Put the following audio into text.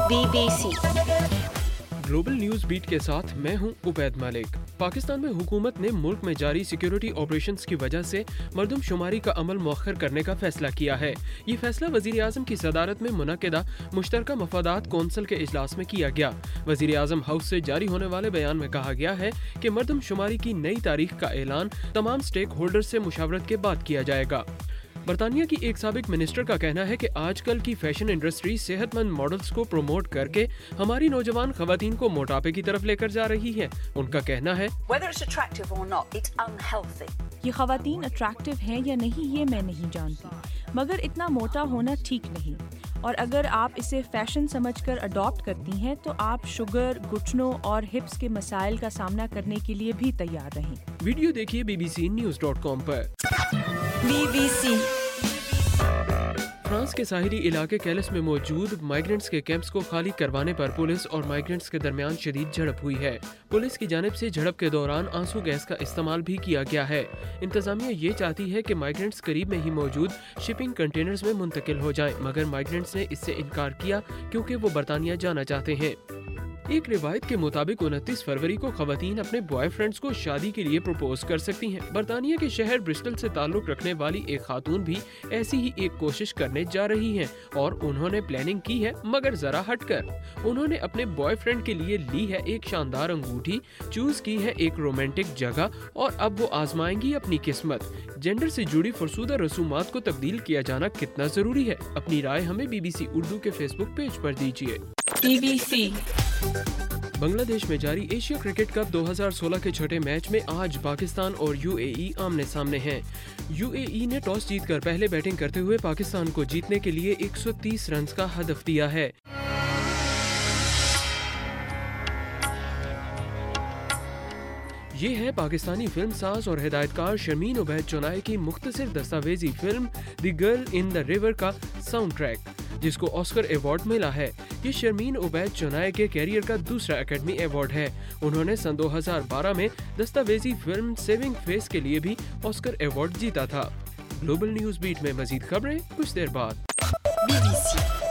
BBC global news beat के साथ मैं हूं उबैद मलिक। पाकिस्तान में हुकूमत ने मुल्क में जारी सिक्योरिटी ऑपरेशंस की वजह से मरदमशुमारी का अमल मौखर करने का फैसला किया है। ये फैसला वजीर आज़म की सदारत में मुनक़िदा मुश्तरका मफादात कौंसिल के इजलास में किया गया। वजीर आज़म हाउस से जारी होने वाले बयान में कहा गया है कि मरदमशुमारी की नई तारीख का ऐलान तमाम स्टेक होल्डर से मुशावरत के बाद किया जाएगा। बरतानिया की एक साबिक मिनिस्टर का कहना है कि आजकल की फैशन इंडस्ट्री सेहतमंद मॉडल्स को प्रमोट करके हमारी नौजवान खवातीन को मोटापे की तरफ लेकर जा रही है। उनका कहना है ये खवातीन अट्रैक्टिव हैं या नहीं ये मैं नहीं जानती, मगर इतना मोटा होना ठीक नहीं, और अगर आप इसे फैशन समझकर अडॉप्ट करती हैं तो आप शुगर, घुटनों और हिप्स के मसाइल का सामना करने के लिए भी तैयार रहें। वीडियो देखिए bbcnews.com पर। BBC फ्रांस के साहिली इलाके कैलिस में मौजूद माइग्रेंट्स के कैंप्स को खाली करवाने पर पुलिस और माइग्रेंट्स के दरमियान शदीद झड़प हुई है। पुलिस की जानिब से झड़प के दौरान आंसू गैस का इस्तेमाल भी किया गया है। इंतजामिया ये चाहती है कि माइग्रेंट्स करीब में ही मौजूद शिपिंग कंटेनर्स में मुंतकिल हो जाएं, मगर माइग्रेंट्स ने इससे इनकार किया क्योंकि वो बरतानिया जाना चाहते हैं। एक रिवायत के मुताबिक 29 फरवरी को खवातीन अपने बॉयफ्रेंड्स को शादी के लिए प्रपोज कर सकती हैं। बरतानिया के शहर ब्रिस्टल से ताल्लुक रखने वाली एक खातून भी ऐसी ही एक कोशिश करने जा रही हैं और उन्होंने प्लानिंग की है, मगर जरा हटकर। उन्होंने अपने बॉयफ्रेंड के लिए ली है एक शानदार अंगूठी, चूज की है एक रोमांटिक जगह और अब वो आजमाएंगी अपनी किस्मत। जेंडर से जुड़ी फरसूदा रसूमात को तब्दील किया जाना कितना जरूरी है? अपनी राय हमें BBC उर्दू के फेसबुक पेज पर दीजिए। BBC बांग्लादेश में जारी एशिया क्रिकेट कप 2016 के छठे मैच में आज पाकिस्तान और UAE आमने सामने हैं। UAE ने टॉस जीतकर पहले बैटिंग करते हुए पाकिस्तान को जीतने के लिए 130 रन का हदफ दिया है। ये है पाकिस्तानी फिल्म साज और हिदायतकार शर्मीन उबैद चौनाई की मुख्तसर दस्तावेजी film the girl in the river का साउंड ट्रैक, जिसको ऑस्कर अवार्ड मिला है। ये शर्मीन उबैद चौनाई के कैरियर का दूसरा एकेडमी अवार्ड है। उन्होंने सन 2012 में दस्तावेजी फिल्म सेविंग फेस के लिए भी ऑस्कर अवार्ड जीता था। ग्लोबल न्यूज बीट में मजीद खबरें कुछ देर बाद। BBC